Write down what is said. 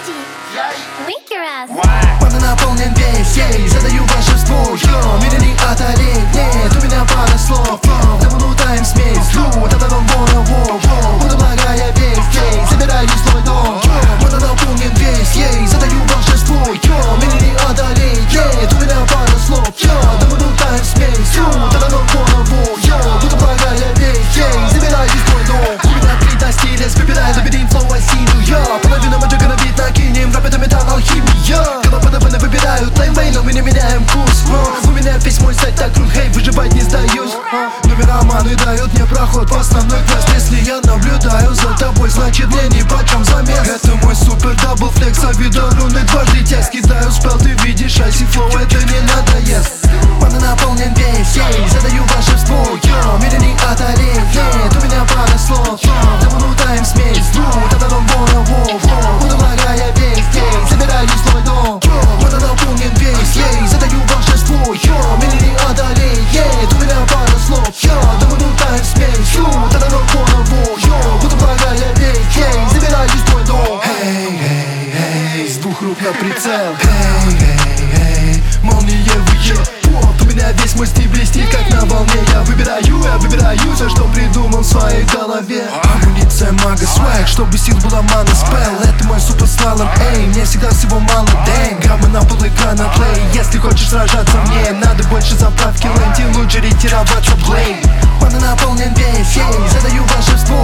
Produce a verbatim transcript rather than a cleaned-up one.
Make your ass. Пана наполнен весь, ей, задаю волшебству, йо, мир не одолеть, нет, у меня пара слов, йо, да мы лутаем смесь, йо, да да дом вона, во, во, буду благая весть, ей, забираю свой дом, йо, пана наполнен весь, ей, задаю волшебству, йо, мир не одолеть, нет, у меня пара слов, йо, да мы лутаем смесь, йо, да да дом вона, во, йо, буду благая весть, ей, забираю свой дом, у меня три до стиля, выбираю лабиринт флоу осилю, йо, половина маджика на бит накинем, рэп это металл алхимия, колопаны выбирают лейн-лейн, но мы не меняем курс, у меня весь мой сайт так круг, хей, выживать не сдаюсь. Номероманы дают мне проход в основной квест. Если я наблюдаю за тобой, значит мне ни почем замес. Это мой супер дабл флекс, а вида руны дважды текст. Кидаю спел, ты видишь, айси флоу, это не надоест. Пана наполнен весь, ей, задаю волшебству, йо, мир не одолеть, нет, у меня пара слов, йо, да мы лутаем смесь, ну, тогда дом вона, во, во, буду благая весть, ей, забираю свой дом, йо, пана наполнен весь, ей, задаю волшебству, йо, мир не одолеть, нет, у меня пара слов, йо, да мы лутаем смесь, ну, тогда дом вона, во, йо, буду благая весть, ей, забираю свой дом. Эй, эй, эй, с двух рук на прицел, эй, эй, эй, молниевые. У меня весь мой стиль блестит, как на волне. Я выбираю, я выбираю все, что придумал в своей голове. Амуниция мага, свэг, чтобы сил была мана, спел. Это мой супер слалом, эй, мне всегда всего мало, дэнг. Гамма на пол экрана, плей. Если хочешь сражаться мне, надо больше заправки ленти, лучше ретироваться, блейд. Пана наполнен весь, ей, задаю волшебству,